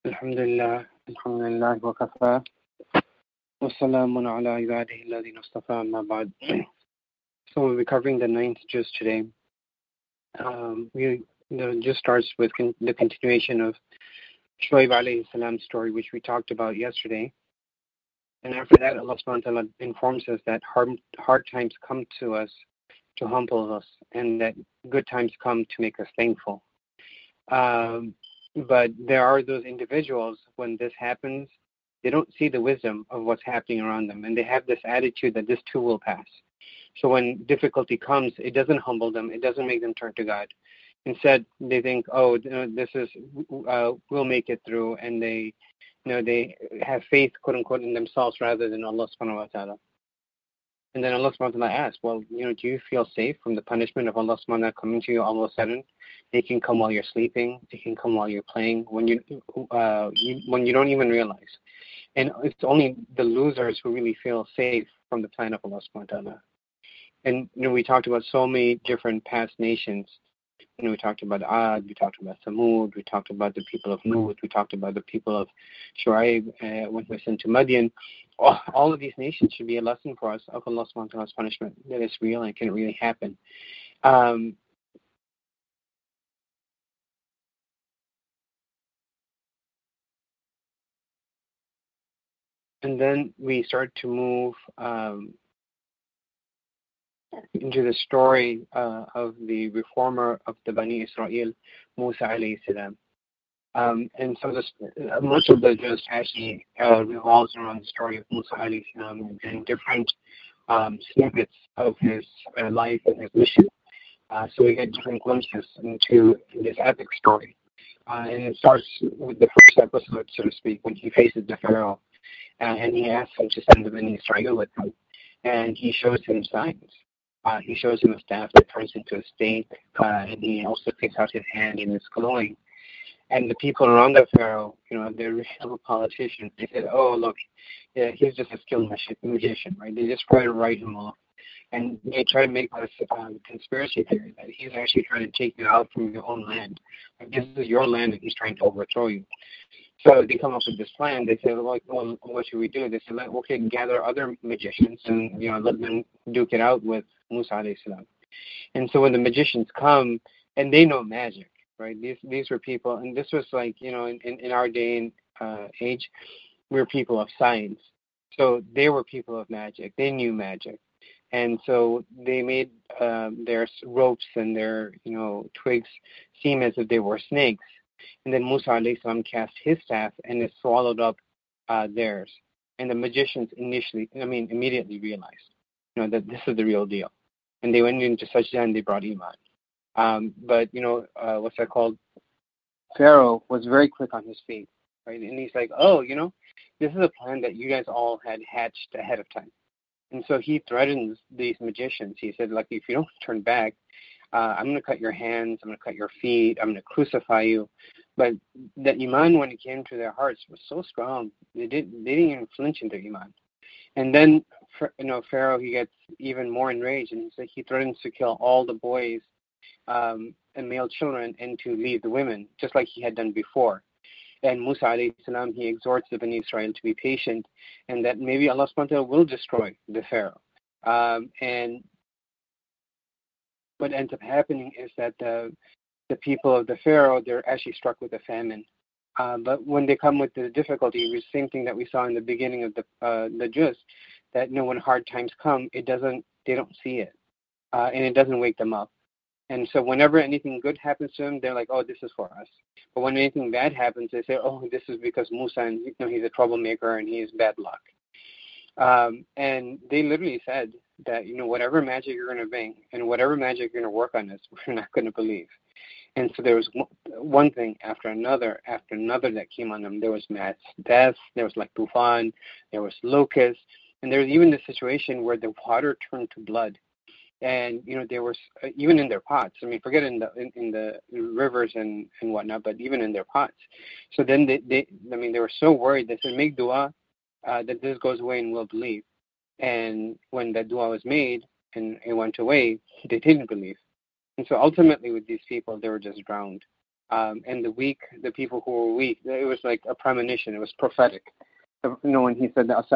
Alhamdulillah, Alhamdulillah, wa kafa, wa salamun ala ibadihi alladhina istafa, amma ba'd. So we'll be covering the ninth juz today. The juz starts with the continuation of Shuaib alayhi salam's story, which we talked about yesterday. And after that, Allah subhanahu wa ta'ala informs us that hard times come to us to humble us, and that good times come to make us thankful. But there are those individuals, when this happens, they don't see the wisdom of what's happening around them, and they have this attitude that this too will pass. So when difficulty comes, it doesn't humble them, it doesn't make them turn to God. Instead, they think, this is, we'll make it through, and they have faith, quote unquote, in themselves rather than Allah subhanahu wa ta'ala. And then Allah subhanahu wa ta'ala asks, do you feel safe from the punishment of Allah subhanahu wa ta'ala coming to you all of a sudden? They can come while you're sleeping. They can come while you're playing, when you don't even realize. And it's only the losers who really feel safe from the plan of Allah subhanahu wa ta'ala. And we talked about so many different past nations. We talked about Ad, we talked about Thamud, we talked about the people of Nuh, we talked about the people of Shu'aib when we were sent to Madian. All of these nations should be a lesson for us of Allah subhanahu wa ta'ala's punishment, that it's real and can really happen. And then we start to move into the story of the reformer of the Bani Israel, Musa alayhi salam. And so much of the juz actually revolves around the story of Musa alayhi salam and different snippets of his life and his mission. So we get different glimpses into this epic story. And it starts with the first episode, so to speak, when he faces the Pharaoh. And he asks him to send the Bani Israel with him. And he shows him signs. He shows him a staff that turns into a snake, and he also takes out his hand and it's glowing. And the people around the Pharaoh, they're real politicians. They said, look, he's just a skilled magician, right? They just try to write him off. And they try to make this conspiracy theory that he's actually trying to take you out from your own land. Like, this is your land and he's trying to overthrow you. So they come up with this plan. They say, what should we do? They say, okay, gather other magicians and let them duke it out with Musa alayhi salam. And so when the magicians come, and they know magic, right? These were people, and this was like, in our day and age, we were people of science. So they were people of magic. They knew magic. And so they made their ropes and their, twigs seem as if they were snakes. And then Musa alayhi salam cast his staff and it swallowed up theirs. And the magicians immediately realized, that this is the real deal. And they went into sajda and they brought iman. But what's that called? Pharaoh was very quick on his feet, right? And he's like, this is a plan that you guys all had hatched ahead of time. And so he threatens these magicians. He said, if you don't turn back, I'm going to cut your hands, I'm going to cut your feet, I'm going to crucify you. But the iman, when it came to their hearts, was so strong, they didn't even flinch in their iman. And then, Pharaoh, he gets even more enraged, and he threatens to kill all the boys and male children and to leave the women, just like he had done before. And Musa alayhi salam, he exhorts the Bani Israel to be patient, and that maybe Allah subhanahu wa ta'ala will destroy the Pharaoh. And what ends up happening is that the people of the Pharaoh, they're actually struck with a famine. But when they come with the difficulty, it's the same thing that we saw in the beginning of the juz, that when hard times come, they don't see it, and it doesn't wake them up. And so whenever anything good happens to them, they're like, this is for us. But when anything bad happens, they say, this is because Musa, and he's a troublemaker and he is bad luck. And they literally said that, whatever magic you're going to bring and whatever magic you're going to work on us, we're not going to believe. And so there was one thing after another that came on them. There was mass death, there was like tufan, there was locusts, and there was even the situation where the water turned to blood. And there was even in their pots. Forget in the rivers and whatnot, but even in their pots. So then they were so worried. They said, make dua that this goes away and we'll believe. And when that dua was made and it went away, they didn't believe. And so ultimately with these people, they were just drowned. and the people who were weak, it was like a premonition. It was prophetic. When he said that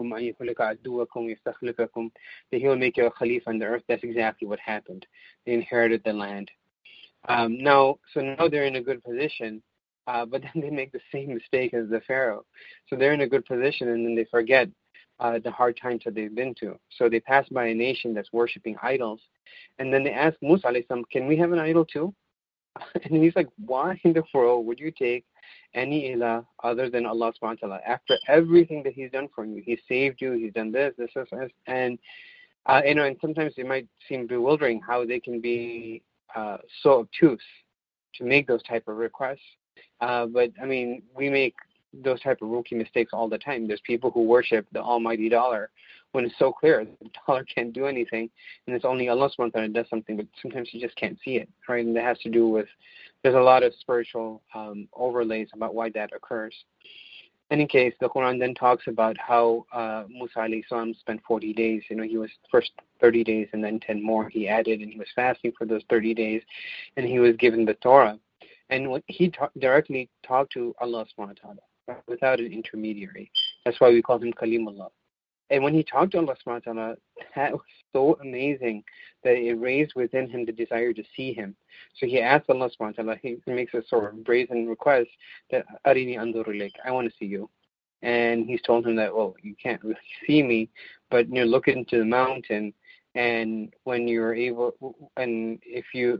he will make you a Khalifa on the earth, that's exactly what happened. They inherited the land. Now they're in a good position, but then they make the same mistake as the Pharaoh. So they're in a good position, and then they forget the hard times that they've been to. So they pass by a nation that's worshiping idols, and then they ask Musa alayhi salam, can we have an idol too? And he's like, why in the world would you take any ilah other than Allah subhanahu wa ta'ala? After everything that he's done for you, he saved you, he's done this, and and sometimes it might seem bewildering how they can be so obtuse to make those type of requests. But I mean, we make those type of rookie mistakes all the time. There's people who worship the almighty dollar when it's so clear the dollar can't do anything, and it's only Allah subhanahu wa ta'ala does something, but sometimes you just can't see it, right? And that has to do with, there's a lot of spiritual overlays about why that occurs. In any case, the Quran then talks about how Musa alayhi salam spent 40 days. He was first 30 days and then 10 more he added, and he was fasting for those 30 days, and he was given the Torah. And when he directly talked to Allah subhanahu wa ta'ala without an intermediary. That's why we call him Kalimullah. And when he talked to Allah subhanahu wa ta'ala, that was so amazing that it raised within him the desire to see him. So he asked Allah subhanahu wa ta'ala, he makes a sort of brazen request that Arini andur ilayk, I want to see you. And he's told him that, well, you can't really see me, but look into the mountain, and when you're able, and if you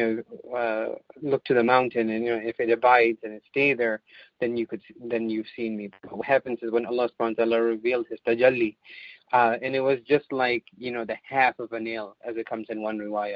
look to the mountain, and if it abides and it stays there, then you've seen me. But what happens is when Allah subhanahu wa ta'ala revealed his tajalli, and it was just like the half of a nail, as it comes in one riwayah.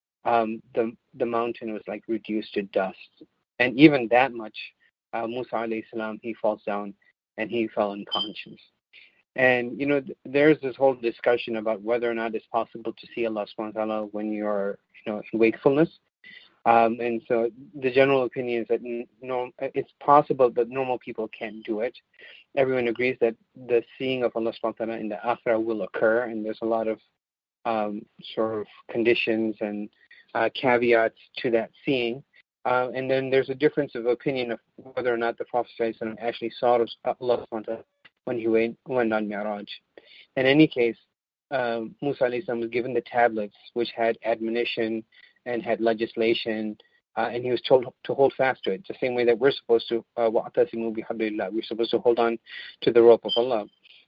The mountain was like reduced to dust, and even that much, Musa alayhi salam, he falls down and he fell unconscious. And there's this whole discussion about whether or not it's possible to see Allah subhanahu wa ta'ala when you're in wakefulness. And so the general opinion is that it's possible, but normal people can't do it. Everyone agrees that the seeing of Allah subhanahu wa ta'ala in the akhirah will occur, and there's a lot of sort of conditions and caveats to that seeing. And then there's a difference of opinion of whether or not the Prophet actually saw Allah subhanahu wa ta'ala when he went on Mi'raj. In any case, Musa alayhi salam was given the tablets, which had admonition and had legislation, and he was told to hold fast to it, the same way that we're supposed to. وَأَعْتَصِمُوا بِحَبْلِ اللَّهِ. We're supposed to hold on to the rope of Allah.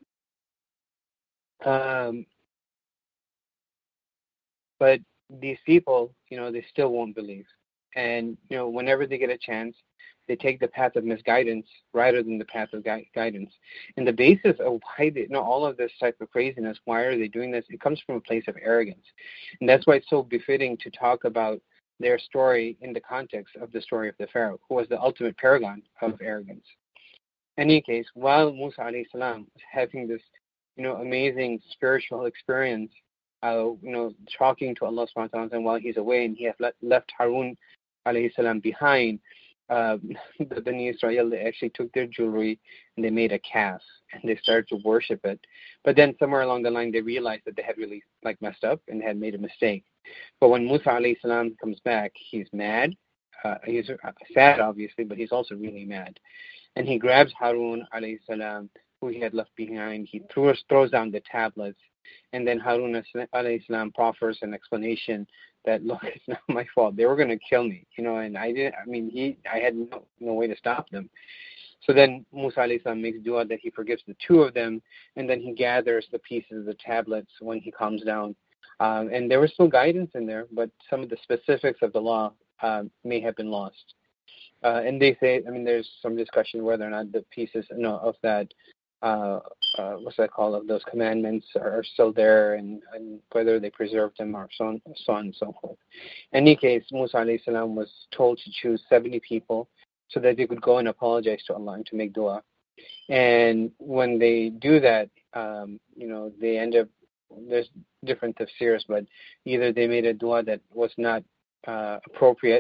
But these people, they still won't believe. And, whenever they get a chance, they take the path of misguidance rather than the path of guidance. And the basis of why they, all of this type of craziness, why are they doing this? It comes from a place of arrogance. And that's why it's so befitting to talk about their story in the context of the story of the Pharaoh, who was the ultimate paragon of arrogance. In any case, while Musa alayhi salam was having this, amazing spiritual experience, talking to Allah subhanahu wa ta'ala, and while he's away, and he has left Harun alayhi salam behind, the Bani Israel, they actually took their jewelry and they made a calf and they started to worship it. But then somewhere along the line, they realized that they had really messed up and had made a mistake. But when Musa alayhi salam comes back, he's mad. He's sad, obviously, but he's also really mad. And he grabs Harun alayhi salam, who he had left behind. He throws down the tablets. And then Harun alayhi salam proffers an explanation that, look, it's not my fault. They were going to kill me, and I had no way to stop them. So then Musa alayhi salam makes dua that he forgives the two of them, and then he gathers the pieces of the tablets when he comes down. And there was still guidance in there, but some of the specifics of the law may have been lost. And they say, there's some discussion whether or not the pieces of that, what's that called, of those commandments are still there, and whether they preserved them, or so on and so forth. In any case, Musa alayhi salam was told to choose 70 people so that they could go and apologize to Allah and to make dua. And when they do that, they end up, there's different tafsirs, but either they made a dua that was not appropriate,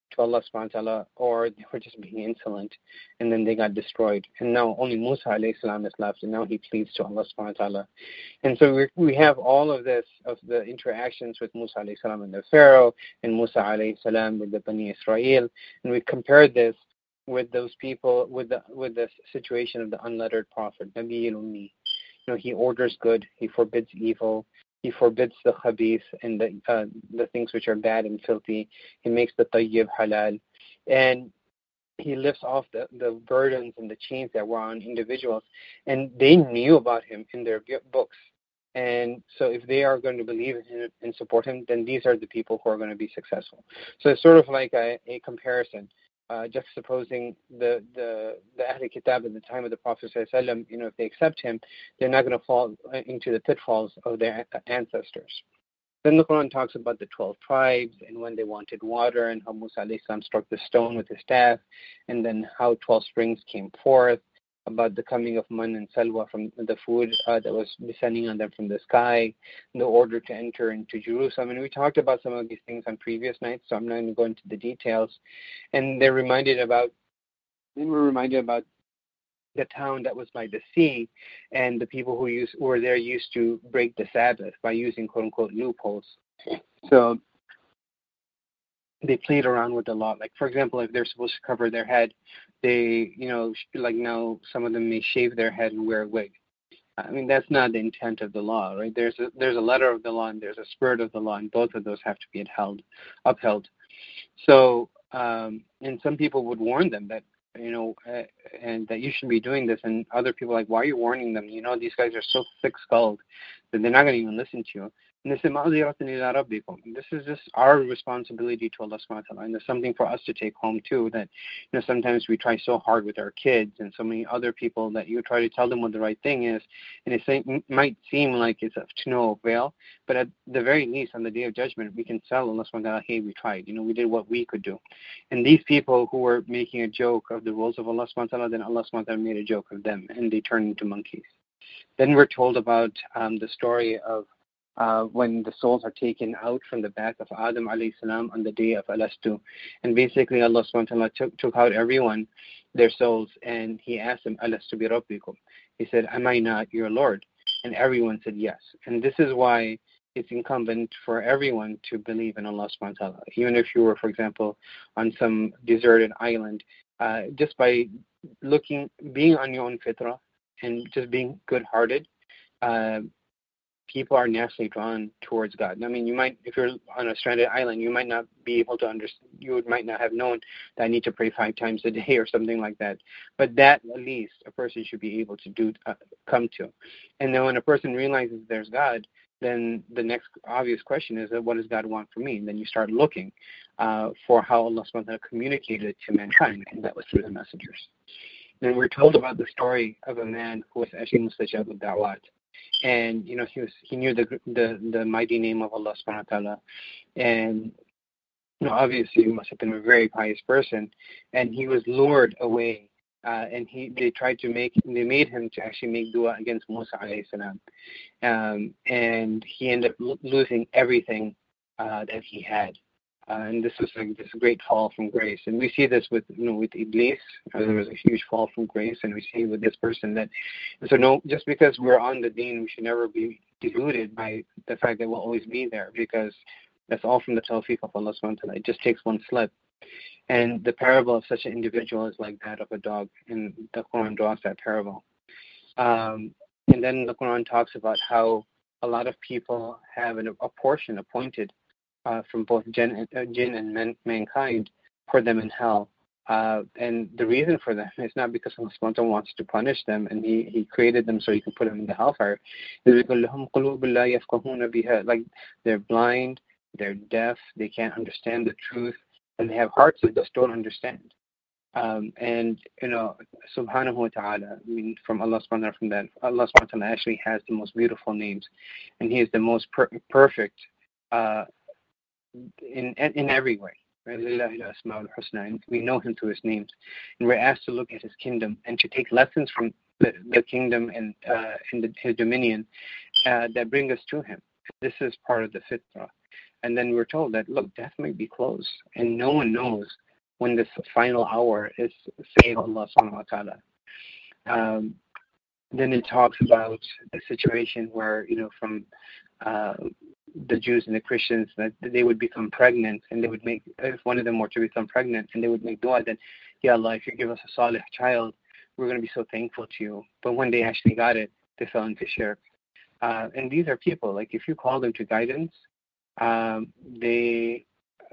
to Allah subhanahu wa ta'ala, or they were just being insolent, and then they got destroyed. And now only Musa alayhi salam is left, and now he pleads to Allah subhanahu wa ta'ala. And so we have all of this, of the interactions with Musa alayhi salam and the Pharaoh, and Musa alayhi salam with the Bani Israel, and we compared this with those people, with the situation of the unlettered prophet, Nabi al-Ummi. He orders good, he forbids evil, he forbids the khabith and the things which are bad and filthy. He makes the tayyib halal, and he lifts off the burdens and the chains that were on individuals, and they knew about him in their books. And so if they are going to believe in him and support him, then these are the people who are going to be successful. So it's sort of like a comparison, juxtaposing the Ahl Kitab at the time of the Prophet ﷺ. If they accept him, they're not going to fall into the pitfalls of their ancestors. Then the Quran talks about the 12 tribes and when they wanted water, and how Musa alayhi salam struck the stone with his staff, and then how 12 springs came forth, about the coming of man and salwa from the food that was descending on them from the sky, the order to enter into Jerusalem. And we talked about some of these things on previous nights, so I'm not going to go into the details. And we're reminded about the town that was by the sea, and the people who were there used to break the Sabbath by using quote-unquote loopholes. So they played around with the law. Like, for example, if they're supposed to cover their head, they, like now some of them may shave their head and wear a wig. I mean, that's not the intent of the law, right? There's a letter of the law and there's a spirit of the law, and both of those have to be upheld. So, and some people would warn them that, and that you shouldn't be doing this, and other people are like, why are you warning them? These guys are so thick-skulled that they're not going to even listen to you. And they say, this is just our responsibility to Allah subhanahu wa ta'ala. And there's something for us to take home too, that sometimes we try so hard with our kids and so many other people that you try to tell them what the right thing is, and it might seem like it's of to no avail, but at the very least on the Day of Judgment we can tell Allah subhanahu wa ta'ala, hey, we tried, we did what we could do. And these people who were making a joke of the rules of Allah subhanahu wa ta'ala, then Allah subhanahu wa ta'ala made a joke of them, and they turned into monkeys. Then we're told about the story of when the souls are taken out from the back of Adam alayhi salam on the day of Alastu. And basically Allah subhanahu wa ta'ala took out everyone, their souls, and he asked them, Alastu bi rabbikum. He said, am I not your Lord? And everyone said yes. And this is why it's incumbent for everyone to believe in Allah subhanahu wa ta'ala. Even if you were, for example, on some deserted island, just by being on your own fitrah and just being good-hearted, people are naturally drawn towards God. I mean, you might, if you're on a stranded island, you might not be able to understand, you might not have known that I need to pray 5 times a day or something like that. But that, at least, a person should be able to come to. And then when a person realizes there's God, then the next obvious question is, what does God want from me? And then you start looking for how Allah subhanahu wa ta'ala communicated to mankind, and that was through the messengers. And we're told about the story of a man who was actually mustajab al-da'wat. And he knew the mighty name of Allah subhanahu wa ta'ala, and obviously he must have been a very pious person, and he was lured away, and they made him to actually make dua against Musa alayhi salam, and he ended up losing everything that he had. And this was like this great fall from grace, and we see this with Iblis. There was a huge fall from grace, and we see with this person that. So just because we're on the deen, we should never be deluded by the fact that we'll always be there, because that's all from the tawfiq of Allah subhanahu wa ta'ala. It just takes one slip, and the parable of such an individual is like that of a dog, and the Quran draws that parable. And then the Quran talks about how a lot of people have a portion appointed from both jinn and mankind for them in hell. And the reason for that is not because Allah subhanahu wa ta'ala wants to punish them and He created them so He can put them in the hellfire. Like, they're blind, they're deaf, they can't understand the truth, and they have hearts that just don't understand. And subhanahu wa ta'ala, from Allah subhanahu wa ta'ala, from that, Allah subhanahu wa ta'ala actually has the most beautiful names, and He is the most perfect in every way. Right? And we know Him through His names, and we're asked to look at His kingdom and to take lessons from the kingdom and His dominion that bring us to Him. This is part of the fitrah. And then we're told that, look, death might be close, and no one knows when this final hour is, save Allah subhanahu wa ta'ala. Then it talks about the situation where, from the Jews and the Christians, that they would become pregnant, and they would make, if one of them were to become pregnant, and they would make dua that, Ya Allah, if you give us a salih child, we're going to be so thankful to you. But when they actually got it, they fell into shirk. And these are people, like, if you call them to guidance, they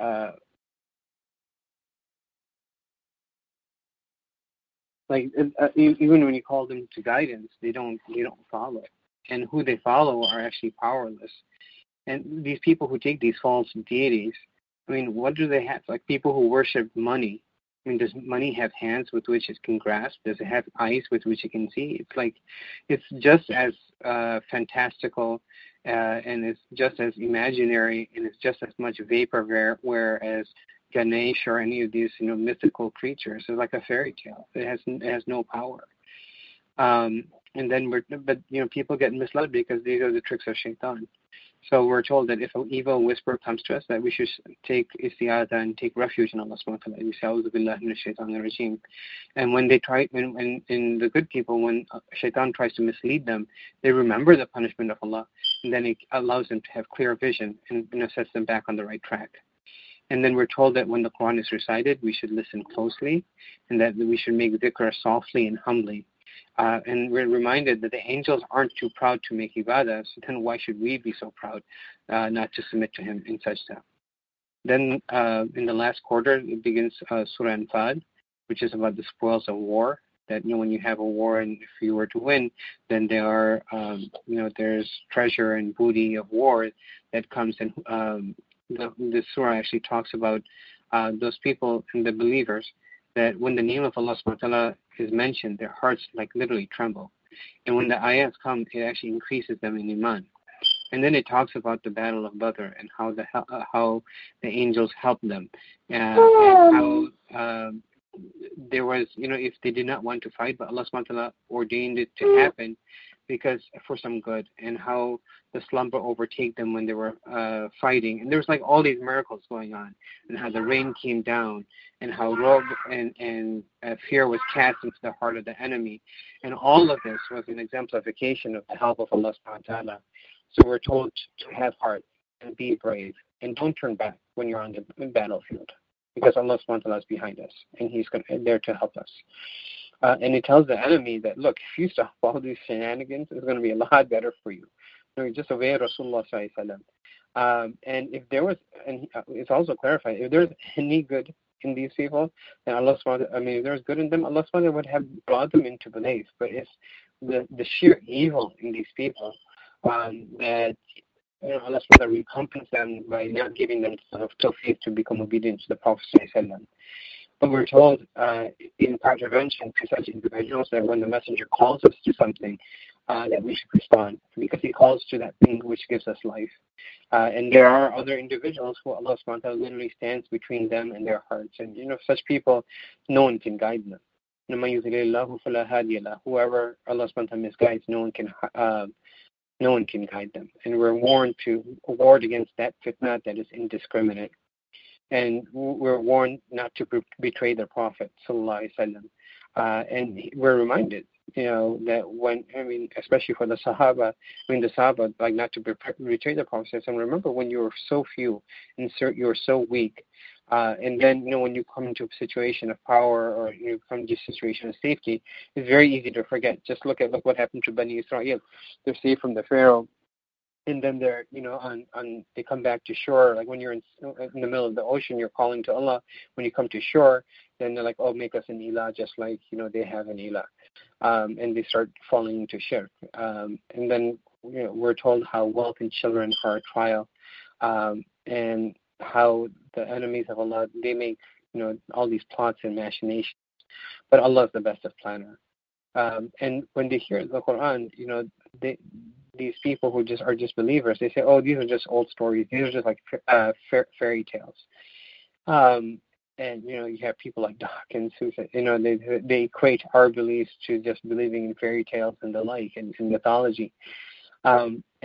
even when you call them to guidance, they don't follow, and who they follow are actually powerless. And these people who take these false deities, I mean, what do they have? Like people who worship money. I mean, does money have hands with which it can grasp? Does it have eyes with which it can see? It's just as fantastical, and it's just as imaginary, and it's just as much vapor, whereas Ganesh or any of these, mythical creatures is like a fairy tale. It has no power. And then people get misled because these are the tricks of shaitan. So we're told that if an evil whisper comes to us, that we should take isti'adah and take refuge in Allah subhanahu wa ta'ala. We say, A'udhu billahi minash shaitanir rajim. And when they try, when the good people, when shaitan tries to mislead them, they remember the punishment of Allah, and then it allows them to have clear vision and sets them back on the right track. And then we're told that when the Quran is recited, we should listen closely, and that we should make dhikr softly and humbly. And we're reminded that the angels aren't too proud to make ibadah, so then why should we be so proud not to submit to him in sajda? Then in the last quarter, it begins Surah Anfal, which is about the spoils of war. That when you have a war, and if you were to win, then there are there's treasure and booty of war that comes. And the surah actually talks about those people and the believers, that when the name of Allah subhanahu wa ta'ala is mentioned, their hearts literally tremble. And when the ayahs come, it actually increases them in iman. And then it talks about the battle of Badr and how the angels helped them, and how there was, if they did not want to fight, but Allah subhanahu wa ta'ala ordained it to happen because for some good, and how the slumber overtake them when they were fighting. And there was all these miracles going on, and how the rain came down, and how rob and fear was cast into the heart of the enemy. And all of this was an exemplification of the help of Allah subhanahu wa ta'ala. So we're told to have heart and be brave, and don't turn back when you're on the battlefield, because Allah subhanahu wa ta'ala is behind us, and He's there to help us. And it tells the enemy that, look, if you stop all these shenanigans, it's going to be a lot better for you. Just obey Rasulullah sallallahu alaihi wasallam. And if there was, and it's also clarified, if there's any good in these people, then Allah subhanahu wa ta'ala, if there's good in them, Allah subhanahu wa ta'ala would have brought them into belief. But it's the sheer evil in these people that Allah subhanahu wa ta'ala recompense them by not giving them tawfiq to become obedient to the Prophet sallallahu alaihi wasallam. But we're told in contravention to such individuals that when the messenger calls us to something, that we should respond, because he calls to that thing which gives us life. And there are other individuals who Allah subhanahu wa ta'ala literally stands between them and their hearts. And such people, no one can guide them. Whoever Allah subhanahu wa ta'ala misguides, no one can guide them. And we're warned to ward against that fitna that is indiscriminate. And we're warned not to betray the Prophet sallallahu alaihi wasallam. And we're reminded, that when, especially for the Sahaba, the Sahaba, not to betray the Prophet. And remember, when you were so few and you were so weak, and then, when you come into a situation of power, or you come to a situation of safety, it's very easy to forget. Just look what happened to Bani Israel. They're saved from the Pharaoh. And then they're, they come back to shore. Like when you're in the middle of the ocean, you're calling to Allah. When you come to shore, then they're like, oh, make us an ilah, just like, they have an ilah. And they start falling into shirk. And then, we're told how wealth and children are a trial. And how the enemies of Allah, they make, all these plots and machinations. But Allah is the best of planner. And when they hear the Quran, these people who are just believers, they say, oh, these are just old stories. These are just like fairy tales. And, you have people like Dawkins who say, they equate our beliefs to just believing in fairy tales and the like, and mythology. And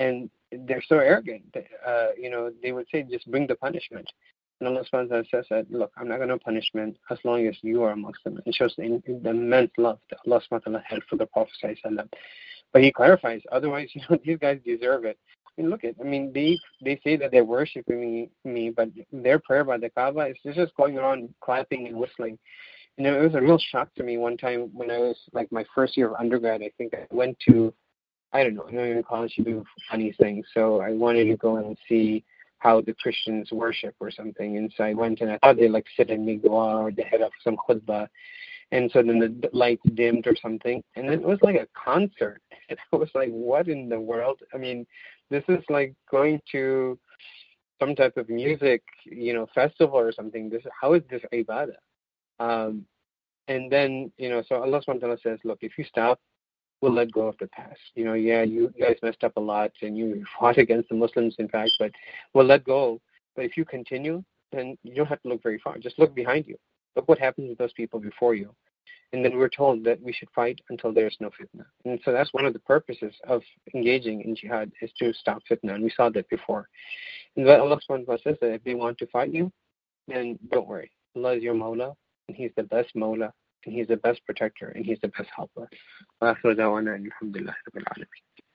they're so arrogant. They would say, just bring the punishment. And Allah subhanahu wa ta'ala says that, look, I'm not going to punishment as long as you are a Muslim. It shows the immense love that Allah subhanahu wa ta'ala had for the Prophet sallallahu alaihi wasallam. But he clarifies, otherwise, these guys deserve it. They say that they're worshiping me, but their prayer by the Kaaba is just going around clapping and whistling. And it was a real shock to me one time when I was like my first year of undergrad. I think I went to, I don't know, in college you do funny things. So I wanted to go and see how the Christians worship or something. And so I went and I thought they'd like sit and make dua or they had up some khutbah. And so then the lights dimmed or something. And it was like a concert. And I was like, what in the world? I mean, this is like going to some type of music, festival or something. How is this ibadah? And then, so Allah subhanahu wa ta'ala says, look, if you stop, we'll let go of the past. You guys messed up a lot and you fought against the Muslims, in fact, but we'll let go. But if you continue, then you don't have to look very far. Just look behind you. Look what happens to those people before you. And then we're told that we should fight until there's no fitna. And so that's one of the purposes of engaging in jihad, is to stop fitna. And we saw that before. And Allah subhanahu wa ta'ala says that if they want to fight you, then don't worry. Allah is your Mawla, and He's the best Mawla, and He's the best protector, and He's the best helper.